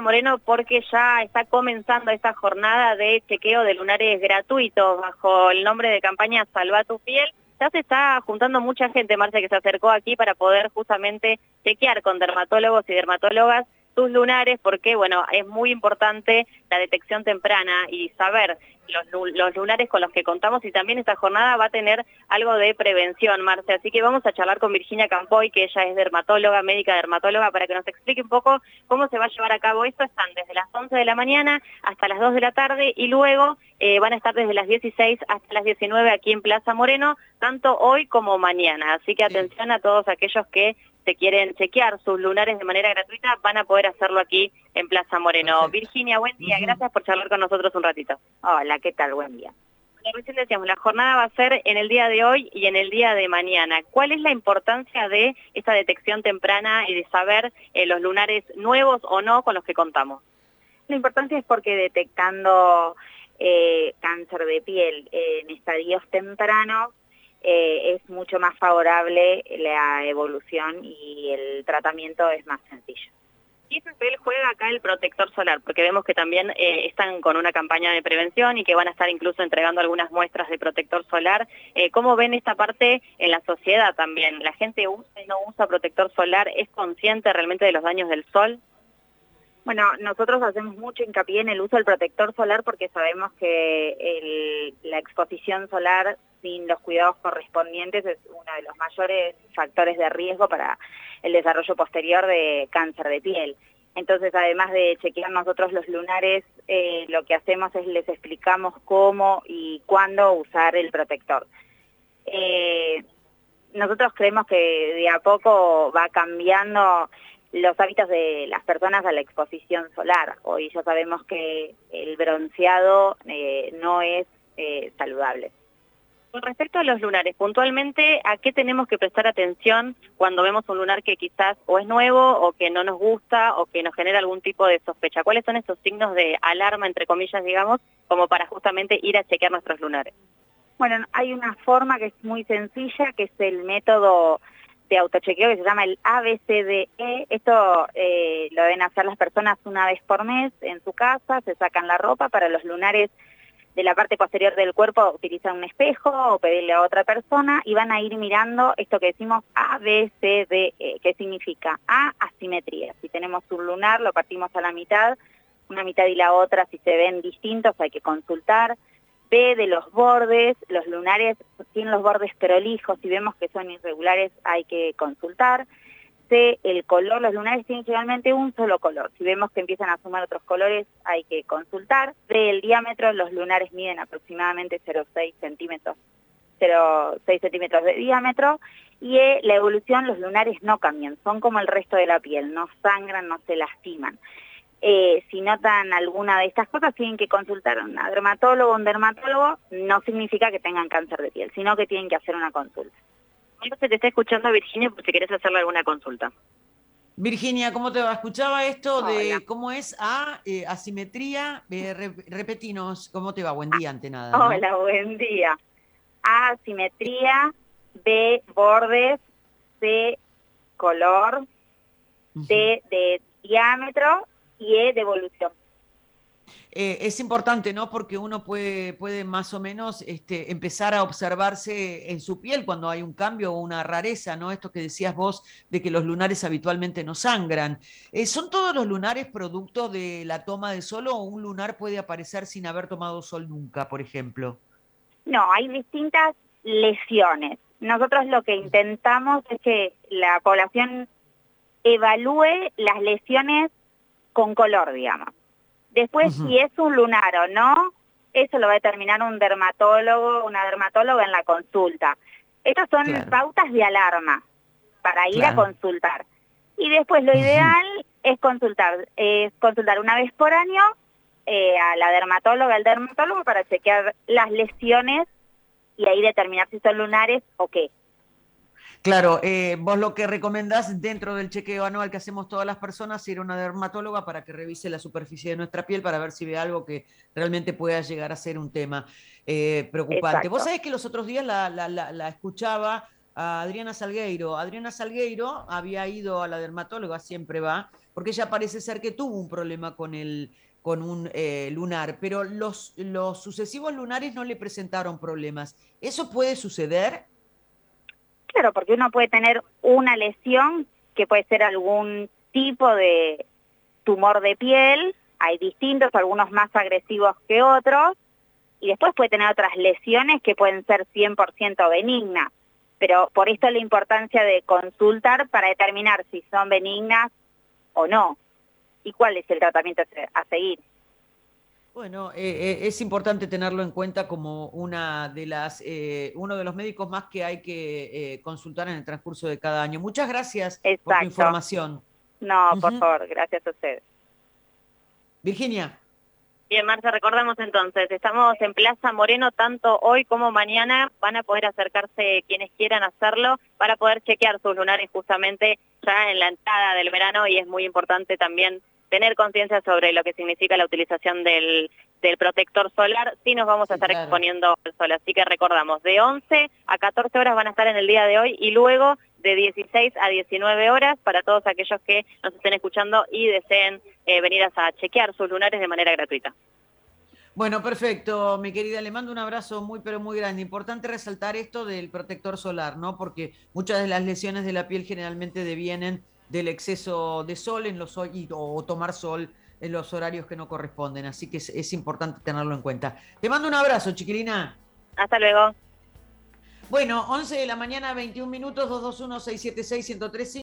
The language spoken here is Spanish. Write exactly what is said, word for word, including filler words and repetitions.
Moreno porque ya está comenzando esta jornada de chequeo de lunares gratuitos bajo el nombre de campaña Salva tu Piel. Ya se está juntando mucha gente, Marcia, que se acercó aquí para poder justamente chequear con dermatólogos y dermatólogas sus lunares, porque bueno, es muy importante la detección temprana y saber los, los lunares con los que contamos, y también esta jornada va a tener algo de prevención, Marcia. Así que vamos a charlar con Virginia Campoy, que ella es dermatóloga, médica dermatóloga, para que nos explique un poco cómo se va a llevar a cabo esto. Están desde las once de la mañana hasta las dos de la tarde y luego eh, van a estar desde las dieciséis hasta las diecinueve aquí en Plaza Moreno, tanto hoy como mañana. Así que atención a todos aquellos que se quieren chequear sus lunares de manera gratuita, van a poder hacerlo aquí en Plaza Moreno. Perfecto. Virginia, buen día, Uh-huh. Gracias por charlar con nosotros un ratito. Hola, ¿qué tal? Buen día. Como recién decíamos, la jornada va a ser en el día de hoy y en el día de mañana. ¿Cuál es la importancia de esta detección temprana y de saber eh, los lunares nuevos o no con los que contamos? La importancia es porque detectando eh, cáncer de piel en estadios tempranos, Eh, es mucho más favorable la evolución y el tratamiento es más sencillo. ¿Qué papel juega acá el protector solar? Porque vemos que también eh, están con una campaña de prevención y que van a estar incluso entregando algunas muestras de protector solar. Eh, ¿Cómo ven esta parte en la sociedad también? ¿La gente usa y no usa protector solar? ¿Es consciente realmente de los daños del sol? Bueno, nosotros hacemos mucho hincapié en el uso del protector solar porque sabemos que el, la exposición solar sin los cuidados correspondientes es uno de los mayores factores de riesgo para el desarrollo posterior de cáncer de piel. Entonces, además de chequear nosotros los lunares, eh, lo que hacemos es les explicamos cómo y cuándo usar el protector. Eh, nosotros creemos que de a poco va cambiando los hábitos de las personas a la exposición solar. Hoy ya sabemos que el bronceado eh, no es eh, saludable. Con respecto a los lunares, puntualmente, ¿a qué tenemos que prestar atención cuando vemos un lunar que quizás o es nuevo o que no nos gusta o que nos genera algún tipo de sospecha? ¿Cuáles son esos signos de alarma, entre comillas, digamos, como para justamente ir a chequear nuestros lunares? Bueno, hay una forma que es muy sencilla, que es el método de autochequeo que se llama el A B C D E. Esto eh, lo deben hacer las personas una vez por mes en su casa, se sacan la ropa. Para los lunares de la parte posterior del cuerpo utilizan un espejo o pedirle a otra persona y van a ir mirando esto que decimos A B C D E. ¿Qué significa? A, asimetría. Si tenemos un lunar, lo partimos a la mitad, una mitad y la otra, si se ven distintos hay que consultar. B, de los bordes, los lunares tienen los bordes prolijos, si vemos que son irregulares hay que consultar. C, el color, los lunares tienen generalmente un solo color, si vemos que empiezan a sumar otros colores hay que consultar. D, el diámetro, los lunares miden aproximadamente cero coma seis centímetros, cero coma seis centímetros de diámetro. Y E, la evolución, los lunares no cambian, son como el resto de la piel, no sangran, no se lastiman. Eh, si notan alguna de estas cosas, tienen que consultar a una dermatólogo o un dermatólogo. No significa que tengan cáncer de piel, sino que tienen que hacer una consulta. Entonces te está escuchando Virginia por si querés hacerle alguna consulta. Virginia, ¿cómo te va? Escuchaba esto Hola. de cómo es A, eh, asimetría. Eh, re, repetinos, ¿cómo te va? Buen día, ante nada, ¿no? Hola, buen día. A, asimetría. B, bordes. C, color. D, de diámetro. Y E, de evolución. Eh, es importante, ¿no? Porque uno puede, puede más o menos este, empezar a observarse en su piel cuando hay un cambio o una rareza, ¿no? Esto que decías vos de que los lunares habitualmente no sangran. Eh, ¿Son todos los lunares producto de la toma de sol o un lunar puede aparecer sin haber tomado sol nunca, por ejemplo? No, hay distintas lesiones. Nosotros lo que intentamos es que la población evalúe las lesiones con color, digamos. Después, Uh-huh. si es un lunar o no, eso lo va a determinar un dermatólogo, una dermatóloga en la consulta. Estas son Claro. pautas de alarma para ir Claro. a consultar. Y después lo Uh-huh. ideal es consultar, es consultar una vez por año eh, a la dermatóloga, al dermatólogo para chequear las lesiones y ahí determinar si son lunares o qué. Claro, eh, vos lo que recomendás dentro del chequeo anual que hacemos todas las personas, ir a una dermatóloga para que revise la superficie de nuestra piel para ver si ve algo que realmente pueda llegar a ser un tema eh, preocupante. Exacto. Vos sabés que los otros días la, la, la, la escuchaba a Adriana Salgueiro. Adriana Salgueiro había ido a la dermatóloga, siempre va, porque ella parece ser que tuvo un problema con el con un eh, lunar, pero los, los sucesivos lunares no le presentaron problemas. ¿Eso puede suceder? Claro, porque uno puede tener una lesión que puede ser algún tipo de tumor de piel, hay distintos, algunos más agresivos que otros, y después puede tener otras lesiones que pueden ser cien por ciento benignas, pero por esto la importancia de consultar para determinar si son benignas o no, y cuál es el tratamiento a seguir. Bueno, eh, eh, es importante tenerlo en cuenta como una de las, eh, uno de los médicos más que hay que eh, consultar en el transcurso de cada año. Muchas gracias Exacto. por tu información. No, por Uh-huh. favor, gracias a ustedes. Virginia. Bien, Marcia, recordamos entonces, estamos en Plaza Moreno, tanto hoy como mañana van a poder acercarse quienes quieran hacerlo para poder chequear sus lunares justamente ya en la entrada del verano, y es muy importante también tener conciencia sobre lo que significa la utilización del, del protector solar si nos vamos a Sí, estar claro. exponiendo al sol. Así que recordamos, de once a catorce horas van a estar en el día de hoy, y luego de dieciséis a diecinueve horas para todos aquellos que nos estén escuchando y deseen eh, venir a chequear sus lunares de manera gratuita. Bueno, perfecto, mi querida, le mando un abrazo muy, pero muy grande. Importante resaltar esto del protector solar, ¿no? Porque muchas de las lesiones de la piel generalmente devienen del exceso de sol en los y, o tomar sol en los horarios que no corresponden. Así que es, es importante tenerlo en cuenta. Te mando un abrazo, chiquilina. Hasta luego. Bueno, once de la mañana, veintiún minutos, dos dos uno, seis siete seis, uno cero tres cinco.